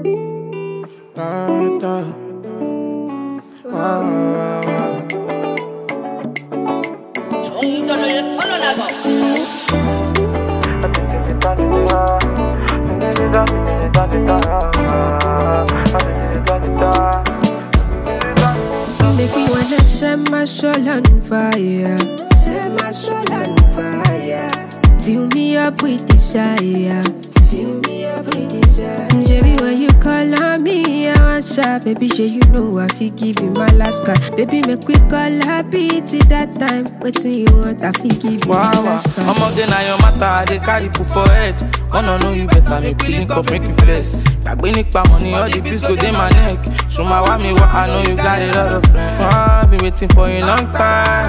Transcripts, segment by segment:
Da, da. 정전을 선언하고 Make me wanna set my soul on fire. Set my soul on fire. Fill me up with desire. Fill me up with desire. Baby, when you call on me, I answer. Baby, sure you know I fi give you my last card. Baby, make we call happy till that time. Waiting you want, I fi give you my last card. I'm again now your matter, I dey carry put for head. Wanna know you better, make you link up, make you flex. Gbagbe nipa money, all the bills go dey my neck. Show my me what I know you got a lot of friends. I've been waiting for a long time.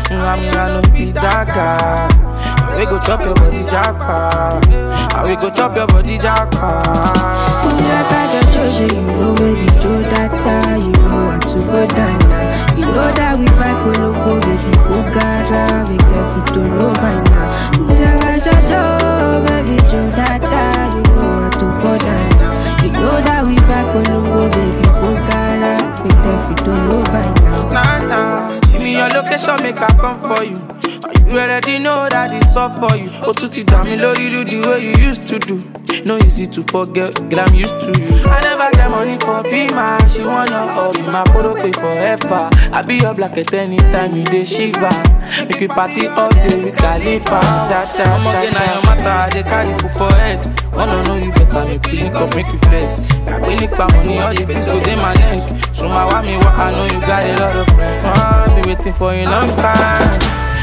I know be that guy. We go chop your body jackpot. We go chop your body jackpot. Like I just chose you, know baby, Joe Dada. You know what to go down now. You know that we fight, go loco, baby, go gara. We get fit to know by now. Like I just chose, baby, Joe Dada. You know what to go down now. You know that we fight, go loco, baby, go gara. We get fit to know by now. Nah, give me your location, make I come for you. You already know that it's all for you. Oh, to damn lori do the way you used to do. No easy to forget, girl, I'm used to you. I never get money for be man. She wanna all be my photo pay forever. I be your blacket anytime you dey shiver. Make you party all day with Khalifa. That time, I'm again now your matter, I dey carry put for head. Wanna know you better, make you link up, make you flex. Gbagbe nipa money, all the bills go dey my neck. Show my me what I know you got a lot of friends. I've been waiting for a long time.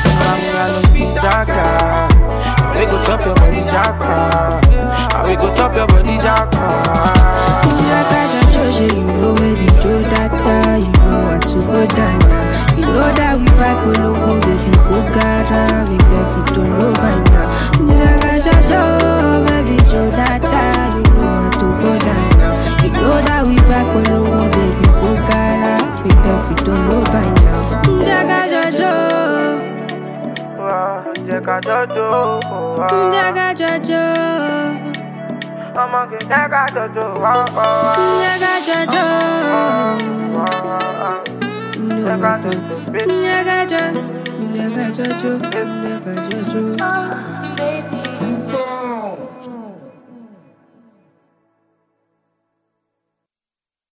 I don't be that guy. We go chop your body jackpot. We go chop your body jackpot. Like I just chose you, you know baby, Joe Dada. You know what to go down now. You know that we fight, go loco, baby, go gara. We get fit to know by now. Like I just chose, baby, Joe Dada. You know what to go down now. You know that we fight, go loco, baby, go gara. We get fit to know by now. Like I just chose. Jaga Jojo, Jaga Jojo, I'm a good Jaga Jojo, Jaga Jojo, Jaga Jojo, Jaga Jojo, Jaga Jojo.